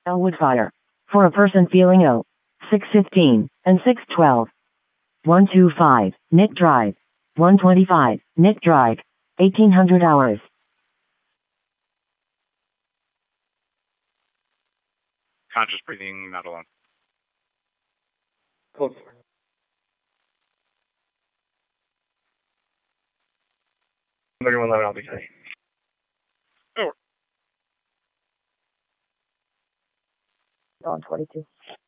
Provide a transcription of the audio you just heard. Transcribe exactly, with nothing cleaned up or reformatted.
Elwood Fire. For a person feeling ill. six fifteen and six twelve. one twenty-five, Nick Drive. one twenty-five, Nick Drive. eighteen hundred hours. Conscious breathing, not alone. Code four. thirty-one eleven, I'll be safe. Oh. On twenty-two.